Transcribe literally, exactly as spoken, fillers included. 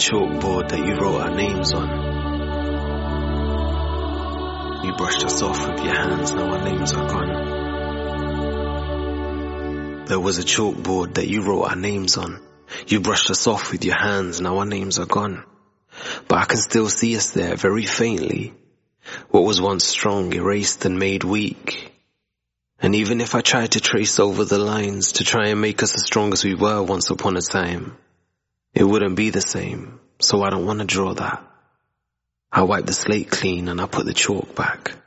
chalkboard that you wrote our names on. You brushed us off with your hands, now our names are gone. There was a chalkboard that you wrote our names on. You brushed us off with your hands, now our names are gone. But I can still see us there very faintly. What was once strong, erased and made weak. And even if I tried to trace over the lines to try and make us as strong as we were once upon a time, it wouldn't be the same, so I don't want to draw that. I wipe the slate clean and I put the chalk back.